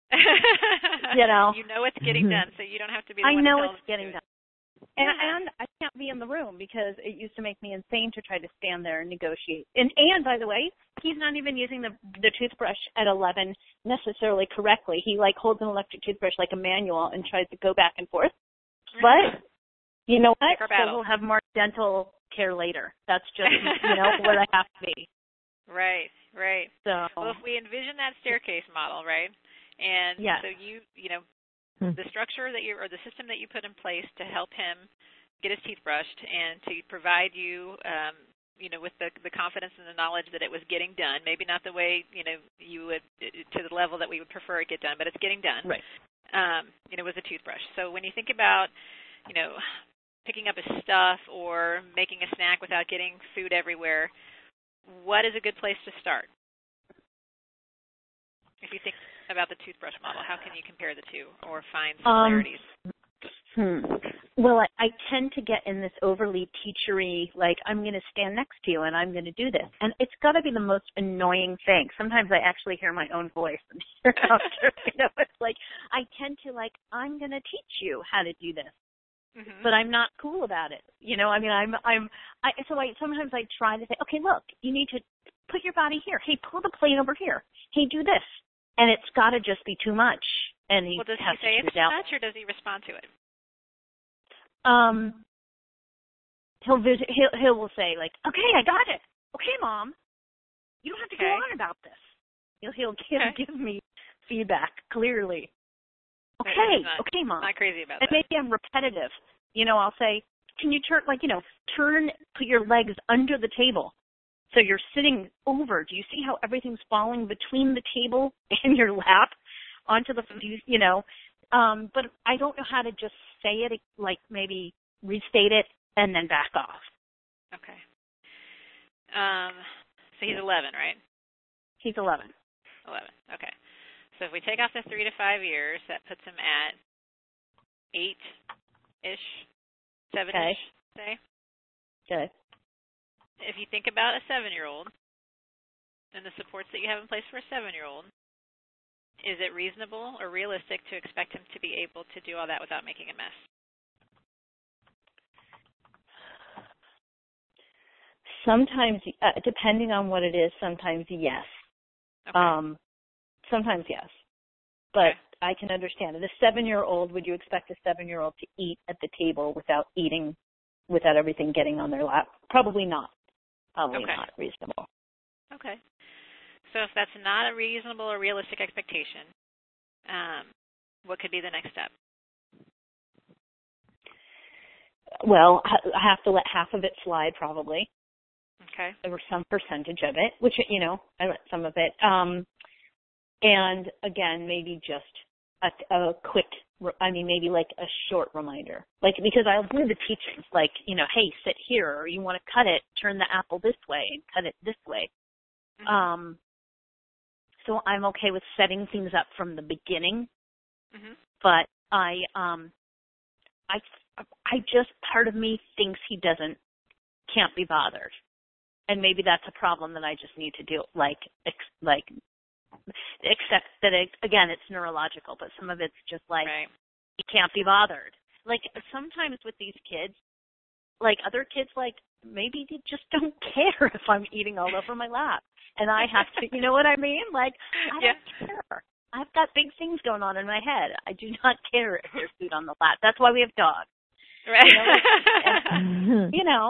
You know it's getting done, so you don't have to be the one to tell it's getting done. And I can't be in the room because it used to make me insane to try to stand there and negotiate. And by the way, he's not even using the toothbrush at 11 necessarily correctly. He like holds an electric toothbrush like a manual and tries to go back and forth. But you know what? So we'll have more dental care later. That's just where I have to be. Right. So well, if we envision that staircase model, right? And so the structure or the system that you put in place to help him get his teeth brushed and to provide you, with the confidence and the knowledge that it was getting done, maybe not the way, you would, to the level that we would prefer it get done, but it's getting done, right. With a toothbrush. So when you think about, picking up his stuff or making a snack without getting food everywhere, what is a good place to start? If you think about the toothbrush model, how can you compare the two or find similarities? Well, I tend to get in this overly teachery, like I'm going to stand next to you and I'm going to do this. And it's got to be the most annoying thing. Sometimes I actually hear my own voice. And it's like I tend to I'm going to teach you how to do this. Mm-hmm. But I'm not cool about it. So sometimes I try to say, okay, look, you need to put your body here. Hey, pull the plate over here. Hey, do this. And it's got to just be too much. And he does has he say to it's too much, or does he respond to it? He will say okay, I got it. Okay, Mom, you don't have to go on about this. He'll give me feedback clearly. Okay, Mom. Not crazy about that. And maybe I'm repetitive. I'll say, can you turn, put your legs under the table. So you're sitting over. Do you see how everything's falling between the table and your lap onto the, but I don't know how to just say it, maybe restate it and then back off. Okay. So he's 11, right? He's 11. 11, okay. So if we take off the 3 to 5 years, that puts him at 8-ish, 7-ish, say. Okay. If you think about a 7-year-old and the supports that you have in place for a 7-year-old, is it reasonable or realistic to expect him to be able to do all that without making a mess? Sometimes, depending on what it is, sometimes yes. Okay. Sometimes yes. But I can understand it. A 7-year-old, would you expect a 7-year-old to eat at the table without everything getting on their lap? Probably not. Probably not reasonable. Okay. So if that's not a reasonable or realistic expectation, what could be the next step? Well, I have to let half of it slide probably. Okay. Or some percentage of it, which, I let some of it. And again, maybe just a quick, maybe like a short reminder. Like, because I'll do the teachings, like, hey, sit here, or you want to cut it, turn the apple this way and cut it this way. Mm-hmm. So I'm okay with setting things up from the beginning, but I just, part of me thinks he can't be bothered. And maybe that's a problem that I just need to do, except that, again, it's neurological, but some of it's just like, he can't be bothered. Like, sometimes with these kids, like other kids, like, maybe they just don't care if I'm eating all over my lap. And I have to, you know what I mean? Like, I don't care. I've got big things going on in my head. I do not care if there's food on the lap. That's why we have dogs. Right.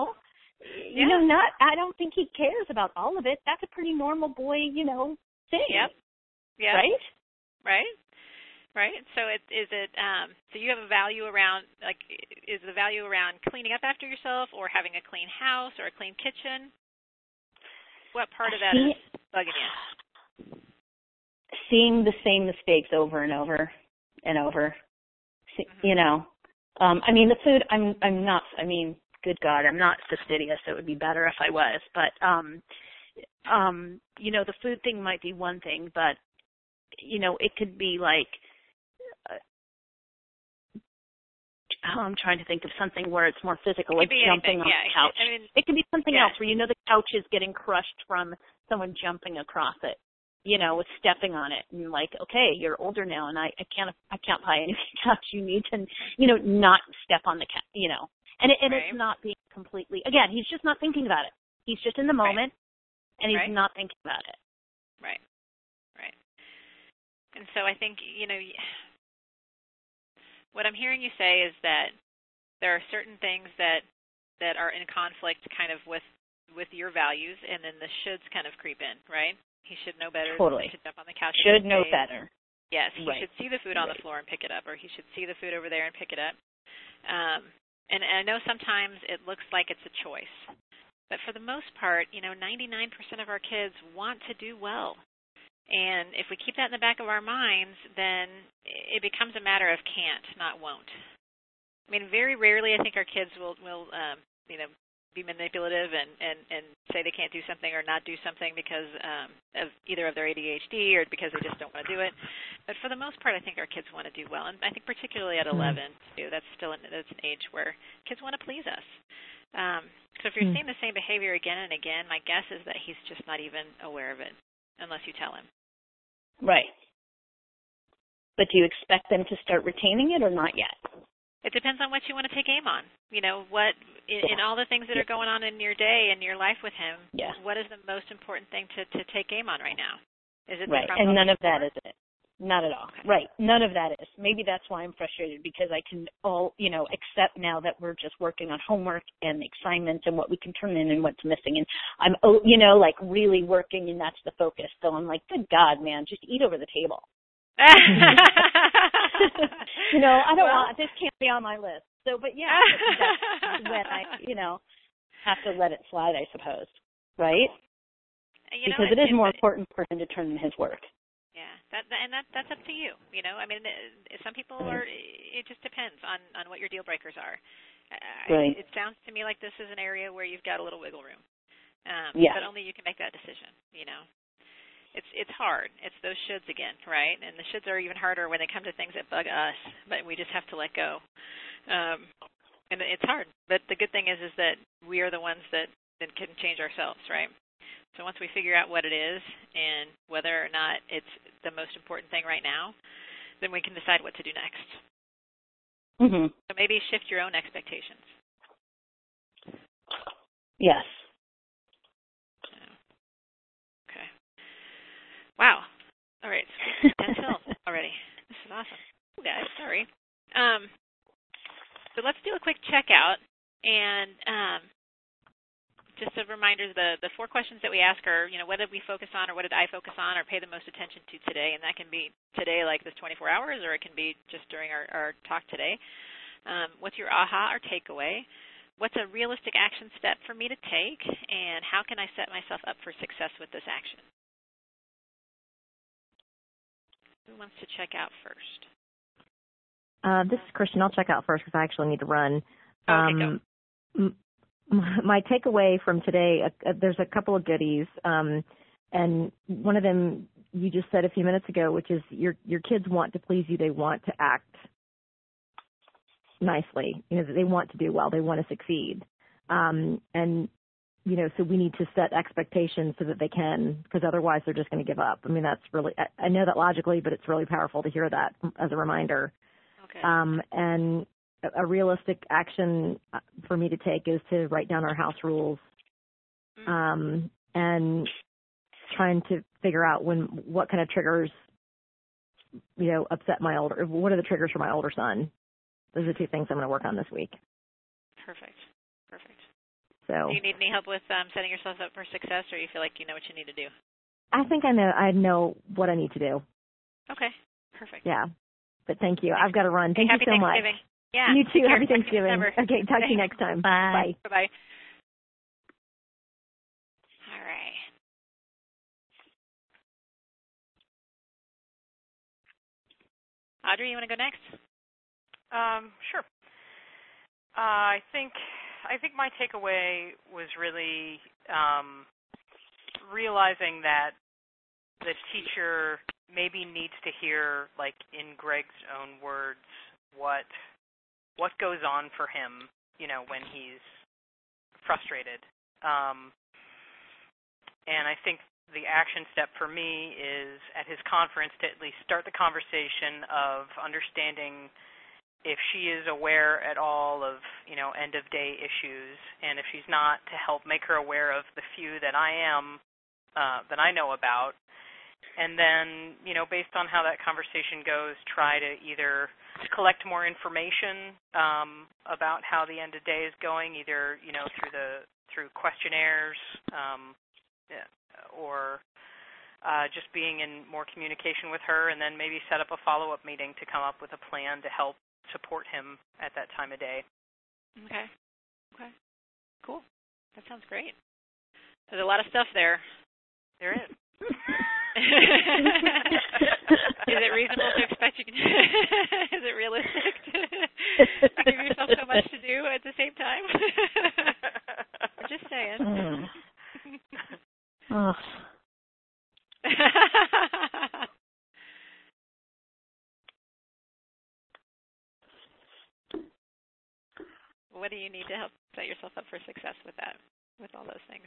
I don't think he cares about all of it. That's a pretty normal boy, thing. Yep. Right? Right. So so you have a value around, like, is the value around cleaning up after yourself or having a clean house or a clean kitchen? What part of that is bugging you? Seeing the same mistakes over and over and over. The food, I'm not, good God, I'm not fastidious. It would be better if I was. But, the food thing might be one thing, but, it could be like, I'm trying to think of something where it's more physical, like jumping on the couch. It could be something else where the couch is getting crushed from someone jumping across it, with stepping on it, and like, okay, you're older now, and I can't buy any couch. You need to, not step on the couch, and it's not being completely. Again, he's just not thinking about it. He's just in the moment, and he's not thinking about it. Right. And so I think, what I'm hearing you say is that there are certain things that are in conflict kind of with your values, and then the shoulds kind of creep in, right? He should know better totally. to jump on the couch. Should know better. Yes, he should see the food on the floor and pick it up, or he should see the food over there and pick it up. And I know sometimes it looks like it's a choice, but for the most part, 99% of our kids want to do well. And if we keep that in the back of our minds, then it becomes a matter of can't, not won't. Very rarely I think our kids will be manipulative and say they can't do something or not do something because of either of their ADHD or because they just don't want to do it. But for the most part, I think our kids want to do well. And I think particularly at 11, too, that's an age where kids want to please us. So if you're seeing the same behavior again and again, my guess is that he's just not even aware of it unless you tell him. Right. But do you expect them to start retaining it or not yet? It depends on what you want to take aim on. What in all the things that are going on in your day and your life with him, what is the most important thing to take aim on right now? Is it right? And none of that is it. Not at all. Okay. Right. None of that is. Maybe that's why I'm frustrated, because I can accept now that we're just working on homework and assignments and what we can turn in and what's missing. And I'm, really working, and that's the focus. So I'm like, good God, man, just eat over the table. I don't want, this can't be on my list. So, but yeah, that's when I, have to let it slide, I suppose. Right? Because it is more important for him to turn in his work. Yeah, that's up to you. Some people are. It just depends on what your deal breakers are. Right. It sounds to me like this is an area where you've got a little wiggle room. Yeah. But only you can make that decision. it's hard. It's those shoulds again, right? And the shoulds are even harder when they come to things that bug us, but we just have to let go. And it's hard. But the good thing is that we are the ones that can change ourselves, right? So once we figure out what it is and whether or not it's the most important thing right now, then we can decide what to do next. Mm-hmm. So maybe shift your own expectations. Yes. Okay. Wow. All right. So 10 till already. This is awesome. Oh, guys, sorry. So let's do a quick checkout. And just a reminder, the 4 questions that we ask are, what did we focus on, or what did I focus on or pay the most attention to today? And that can be today, like this 24 hours, or it can be just during our talk today. What's your aha or takeaway? What's a realistic action step for me to take? And how can I set myself up for success with this action? Who wants to check out first? This is Christian. I'll check out first because I actually need to run. Okay, go. My takeaway from today, there's a couple of goodies, and one of them you just said a few minutes ago, which is your kids want to please you. They want to act nicely. They want to do well. They want to succeed. And, so we need to set expectations so that they can, because otherwise they're just going to give up. I mean, that's really, I know that logically, but it's really powerful to hear that as a reminder. Okay. And a realistic action for me to take is to write down our house rules, and trying to figure out what kind of triggers, upset what are the triggers for my older son? Those are 2 things I'm going to work on this week. Perfect. So, do you need any help with setting yourself up for success, or you feel like you know what you need to do? I think I know what I need to do. Okay. Perfect. Yeah. But thank you. I've got to run. Thank you so much. Happy Thanksgiving. Yeah. You too. Happy Thanksgiving. Okay. Talk to you next time. Bye. Bye. Bye. All right. Audrey, you want to go next? Sure. I think my takeaway was really realizing that the teacher maybe needs to hear, like in Greg's own words, what goes on for him, when he's frustrated. And I think the action step for me is at his conference to at least start the conversation of understanding if she is aware at all of, end of day issues, and if she's not, to help make her aware of the few that that I know about. And then, based on how that conversation goes, try to either collect more information about how the end of day is going, either, through questionnaires, or just being in more communication with her, and then maybe set up a follow-up meeting to come up with a plan to help support him at that time of day. Okay. Cool. That sounds great. There's a lot of stuff there. There is. Is it reasonable to expect you can is it realistic to give yourself so much to do at the same time? I'm just saying. What do you need to help set yourself up for success with that, with all those things?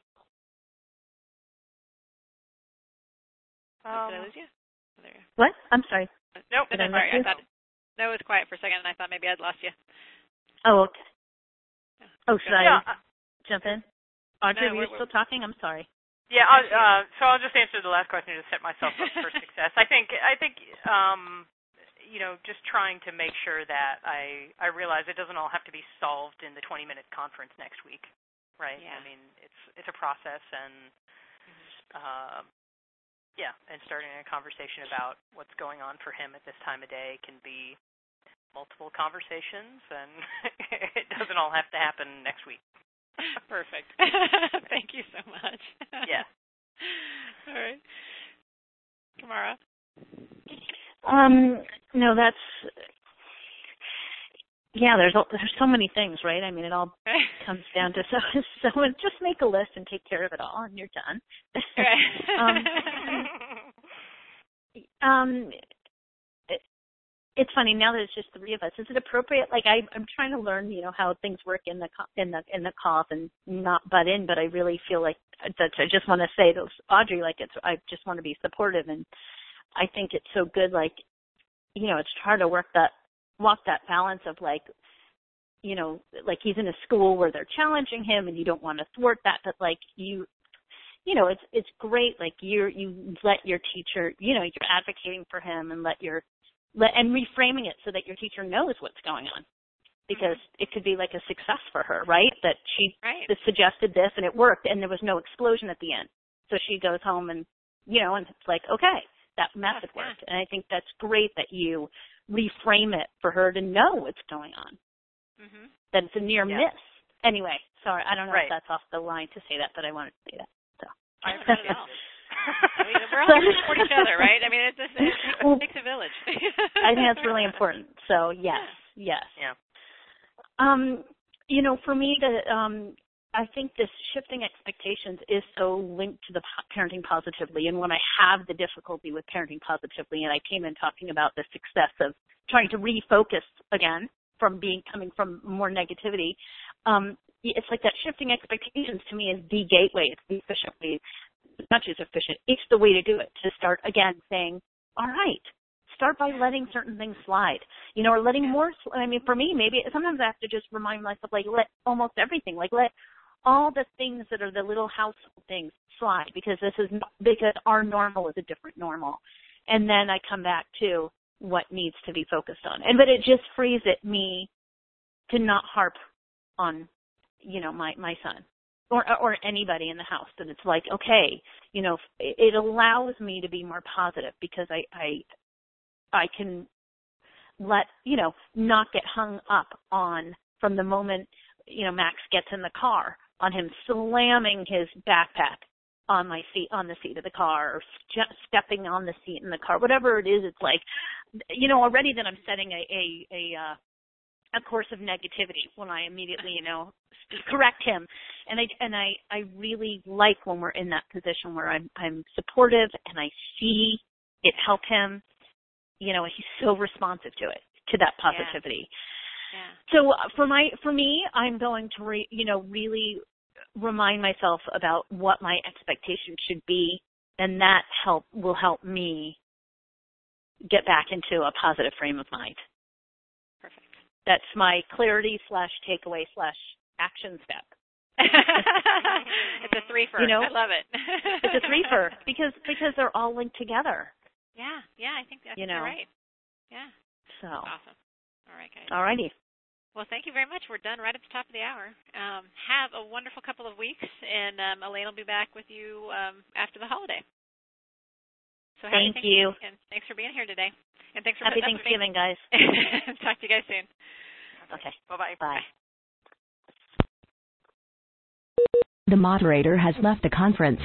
Did I lose you? Oh, there you go. What? I'm sorry. Nope. Sorry, I thought it was quiet for a second, and I thought maybe I'd lost you. Oh, okay. Oh, should I Yeah. jump in? Audrey, No, were you still talking? I'm sorry. Yeah. So I'll just answer the last question to set myself up for success. I think just trying to make sure that I realize it doesn't all have to be solved in the 20-minute conference next week, right? Yeah. I mean, it's a process, and and starting a conversation about what's going on for him at this time of day can be multiple conversations, and it doesn't all have to happen next week. Perfect. Thank you so much. Yeah. All right. Kamara? No, that's, yeah, there's so many things, right? I mean, it all comes down to so just make a list and take care of it all, and you're done. It's funny now that it's just three of us. Is it appropriate? Like I'm trying to learn, how things work in the call and not butt in, but I really feel like that. I just want to say to Audrey, like I just want to be supportive, and I think it's so good. Like, it's hard to walk that balance of like he's in a school where they're challenging him, and you don't want to thwart that, but like it's great. Like you let your teacher, you're advocating for him, and and reframing it so that your teacher knows what's going on, because it could be like a success for her, right? That she suggested this and it worked, and there was no explosion at the end. So she goes home and and it's like, okay, that method worked. And I think that's great that you reframe it for her to know what's going on. That it's a near miss. Anyway, sorry, I don't know if that's off the line to say that, but I wanted to say that. So. I don't know. I mean, we're all here to support each other, right? I mean, it takes a village. I think that's really important. So, yes. Yeah. For me, I think this shifting expectations is so linked to the parenting positively. And when I have the difficulty with parenting positively, and I came in talking about the success of trying to refocus again from coming from more negativity, it's like that shifting expectations to me is the gateway. It's the efficient way. Not just efficient, it's the way to do it, to start again saying, all right, start by letting certain things slide, or letting more, I mean, for me, maybe sometimes I have to just remind myself, like, let almost everything, like, let all the things that are the little household things slide, because because our normal is a different normal. And then I come back to what needs to be focused on. But it just frees me to not harp on, my son. Or anybody in the house, that it's like, okay, it allows me to be more positive, because I can let, not get hung up on, from the moment, Max gets in the car, on him slamming his backpack on the seat of the car, or stepping on the seat in the car, whatever it is. It's like, already that I'm setting a course of negativity when I immediately, correct him. And I really like when we're in that position where I'm supportive and I see it help him. He's so responsive to that positivity. Yeah. So for me, I'm going to really remind myself about what my expectations should be, and that will help me get back into a positive frame of mind. Perfect. That's my clarity / takeaway / action step. It's a three-fer. I love it. It's a three-fer because they're all linked together. Yeah, I think you're right. Yeah. So. Awesome. All right, guys. All righty. Well, thank you very much. We're done right at the top of the hour. Have a wonderful couple of weeks, and Elaine will be back with you after the holiday. So thank you. And thanks for being here today. And thanks for Happy Thanksgiving, guys. Talk to you guys soon. Okay. Bye-bye. Bye. The moderator has left the conference.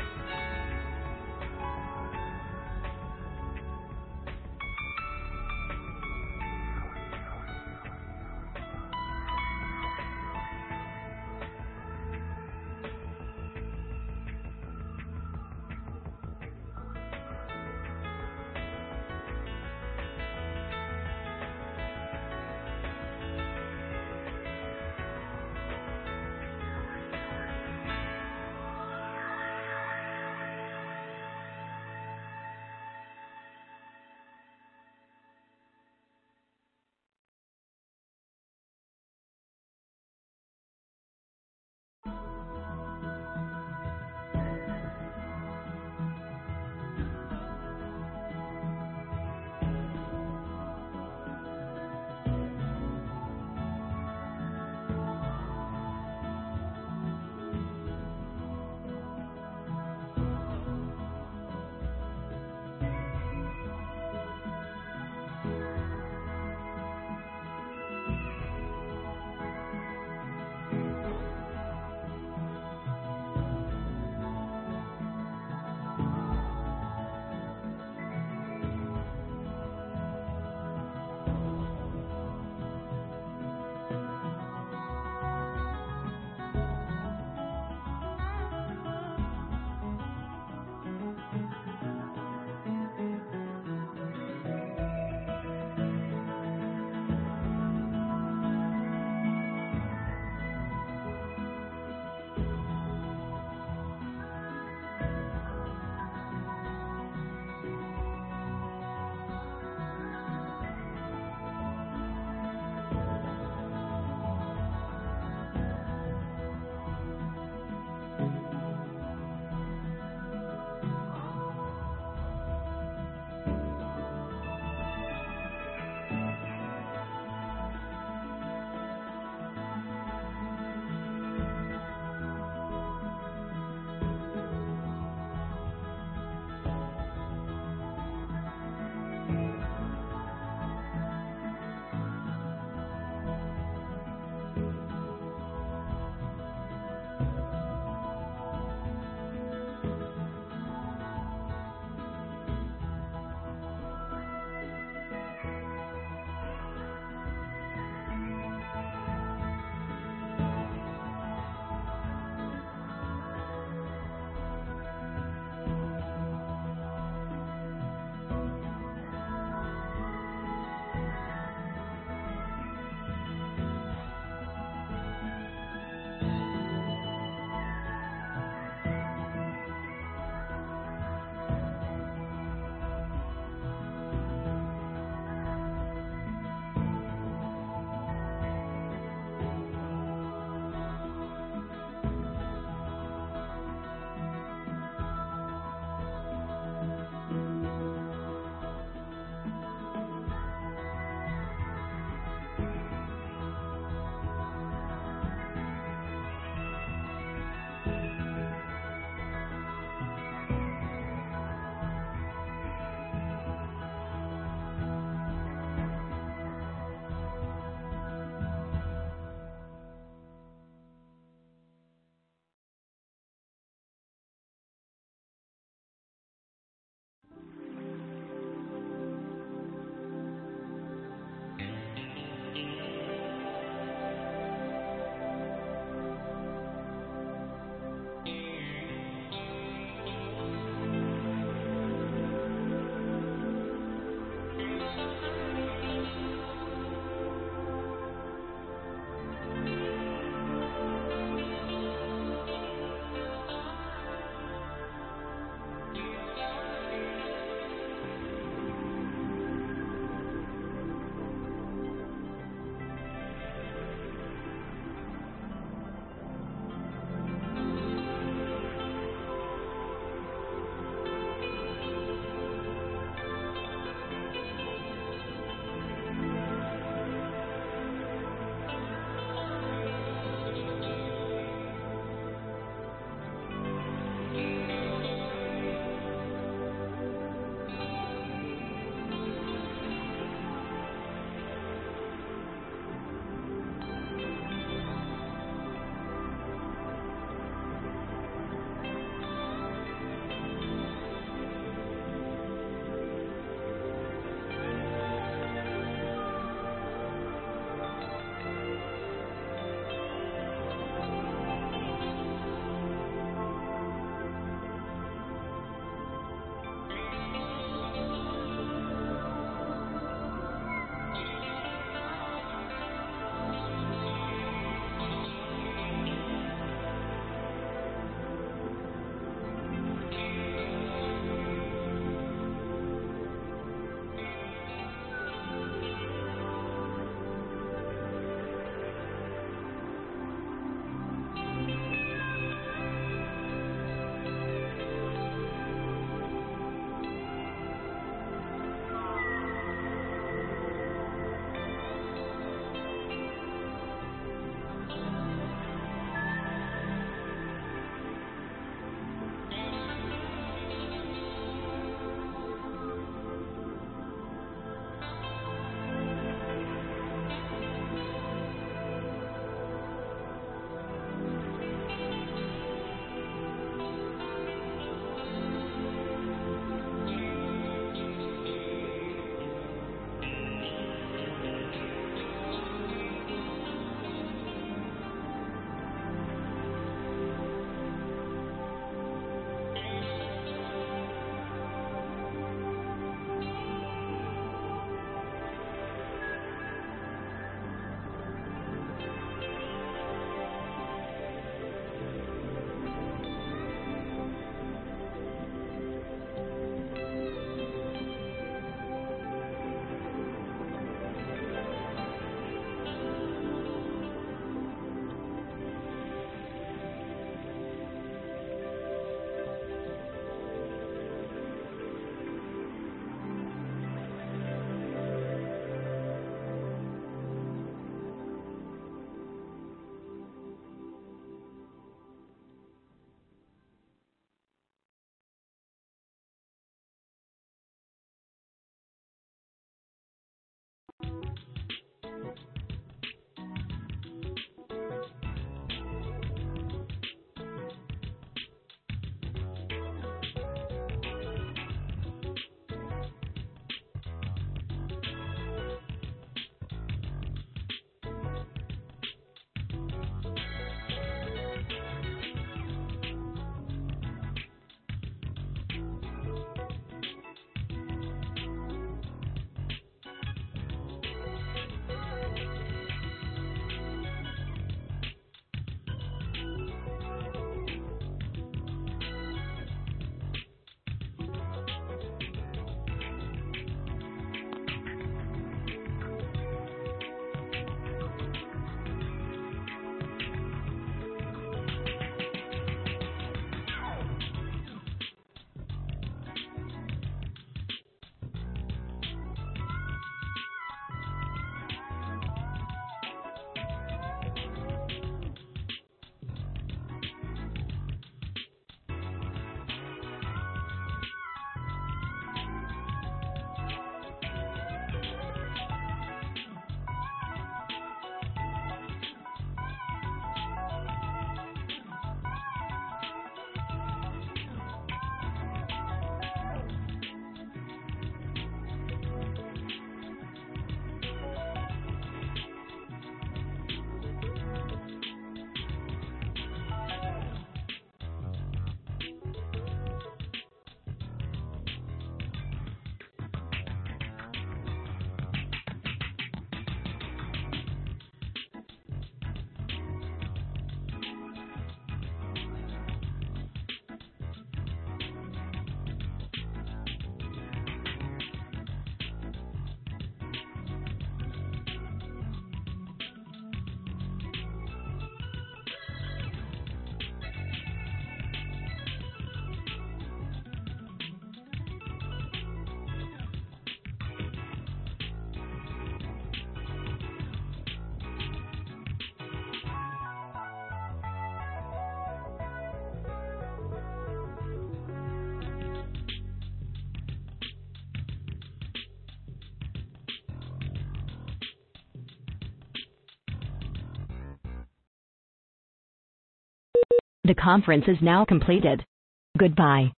The conference is now completed. Goodbye.